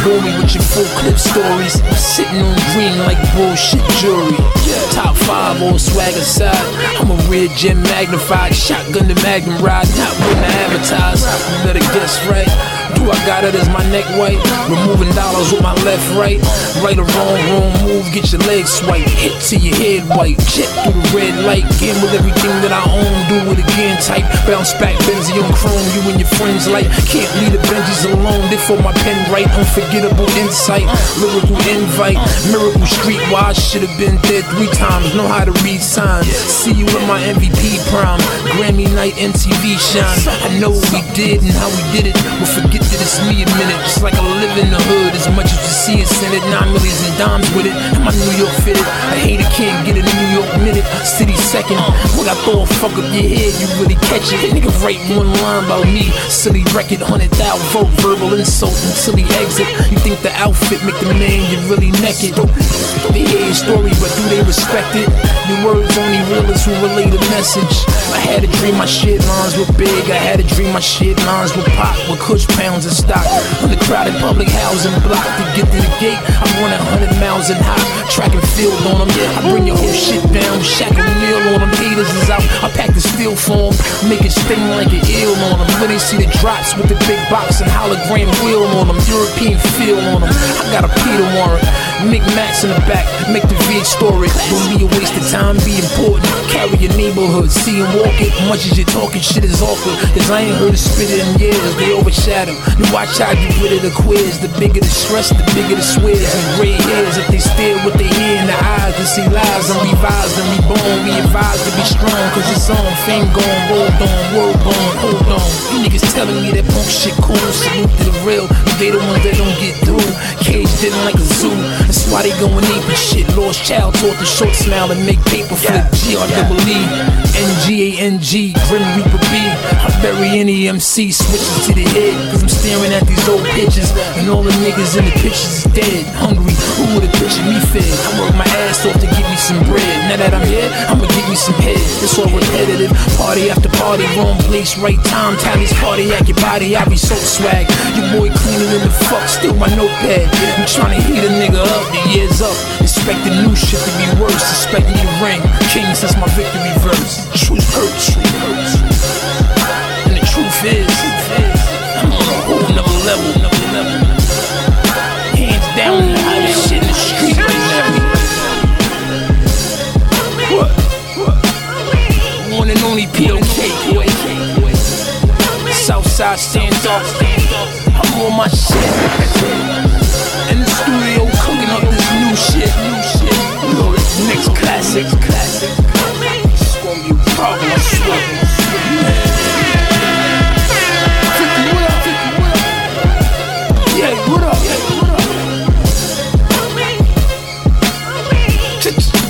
bore me with your full clip stories. Sitting on green like bullshit jewelry. Top 5 all swag aside, I'm a real gem magnified. Shotgun the Magnum ride, not when to advertise. You better guess right. Do I got it as my neck white? Removing dollars with my left, right. Right or wrong move, get your legs swiped. Hit to your head white, jet through the red light. Gamble everything that I own, do it again type. Bounce back, Benzie on chrome, you and your friends like. Can't leave the Benjis alone, they for my pen right. Unforgettable insight, lyrical invite. Miracle streetwise, should've been dead 3 times. Know how to read signs. See you in my MVP prime. Grammy night, MTV shine. I know what we did and how we did it, but forget that it's me a minute. Just like I live in the hood, as much as you see us in it. 9 millions and dimes with it, and my New York fitted. I hate it, can't get a New York minute. City second, when I throw a fuck up your head, you really catch it. Nigga write 1 line about me, silly record, 100,000 vote, verbal insult until he exit. You think the outfit make the man you really naked? They hear your story, but do they respect it? Your words only realists who relay the message. I had a dream my shit lines were big. I had a dream my shit lines were pop with Kush pounds of stock on the crowded public housing block. To get to the gate, I'm running 100 miles and high, track and field on them. I bring your whole shit down, Shaq and O'Neal on them. Haters is out, I pack the steel for them, make it sting like an eel on them. When they see the drops with the big box and hologram wheel on them, European feel on them. I got a Peter warrant, Mick Max in the back, make the V story. Don't be a waste of time, be important. Carry your neighborhood, see and walk it. Much as you're talking, shit is awkward. Cause I ain't heard it spit it in years, they overshadow. You watch how you rid of the quiz. The bigger the stress, the bigger the swears. And gray hairs, if they stare what they hear in the eyes, to see lies and revise and reborn. We advise to be strong, cause it's on. Fame gone, rolled on, word on, hold on. You niggas telling me that punk shit cool. Salute to the real, they the ones that don't get through. Cage didn't like a zoo, that's why they going ape and shit. Lost child taught the short smile and make paper flip. G-R-E-E, N-G-A-N-G, Grim Reaper B. I bury any MC, switches to the head, cause I'm staring at these old pictures, and all the niggas in the pictures is dead. Hungry, who would've pictured me fed? I work my ass off to get me some bread. Now that I'm here, I'ma get me some head. It's all repetitive, party after party, wrong place, right time. Tally's cardiac, your body, I be so swag. Your boy cleaner than the fuck, still my notepad. I'm tryna heat a nigga up, the year's up. Expect the new shit to be worse, expect me to ring king since my victory verse. Truth hurts, and the truth is, I'm on a whole nother level. Hands down, the hottest shit in the street right now. What? One and only POK, boy. Southside stand up. I'm on my shit. In the studio cooking up this new shit. You know this next classic. It's gonna be a problem, I swear. Yeah, what up?